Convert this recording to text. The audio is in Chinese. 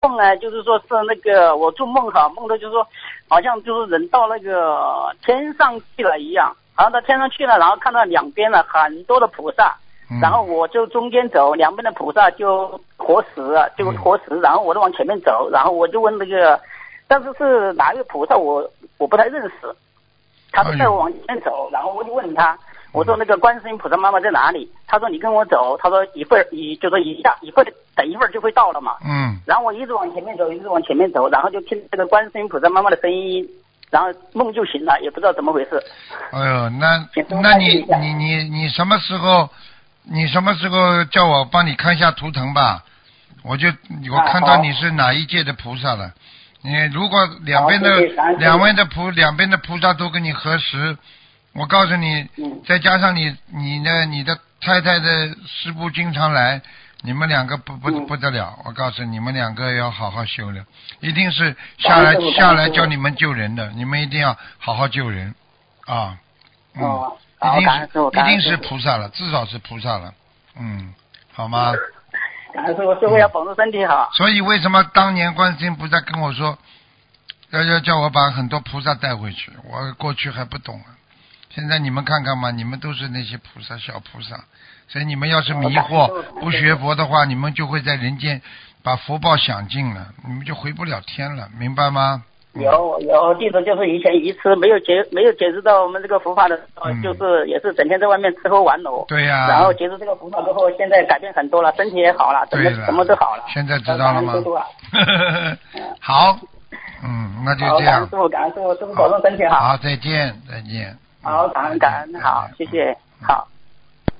梦呢，就是说是那个我做梦哈，梦的就是说好像就是人到那个天上去了一样，然后到天上去了，然后看到两边了很多的菩萨，然后我就中间走，两边的菩萨就活石了，然后我就往前面走，然后我就问那个，但是是哪一个菩萨我不太认识，他就带我往前走，然后我就问他。我说那个观世音菩萨妈妈在哪里？他说你跟我走，他说就说等一会儿就会到了嘛。然后我一直往前面走，然后就听这个观世音菩萨妈妈的声音，然后梦就醒了，也不知道怎么回事。 哎呦，那你什么时候叫我帮你看一下图腾吧？我看到你是哪一届的菩萨了。你如果两边的菩萨都跟你合十。我告诉你，再加上你的太太的师父经常来，你们两个不得了。我告诉你们两个要好好修了，一定是下来叫你们救人的，你们一定要好好救人啊。一定是菩萨了，至少是菩萨了。好吗？ 感恩师父，师父要保重身体好。 所以为什么当年观世音菩萨跟我说要叫我把很多菩萨带回去，我过去还不懂啊。现在你们看看嘛，你们都是那些菩萨小菩萨，所以你们要是迷惑不学佛的话，你们就会在人间把福报享尽了，你们就回不了天了，明白吗？ 有弟子就是以前愚痴没有解释到我们这个佛法的时候，就是也是整天在外面吃喝玩乐。 对呀。 然后解释这个佛法之后，现在改变很多了，身体也好了，什么都好了。 现在知道了吗？好，那就这样。 感恩师父，师父保重身体好。 好，再见。 好，感恩，好，谢谢，好。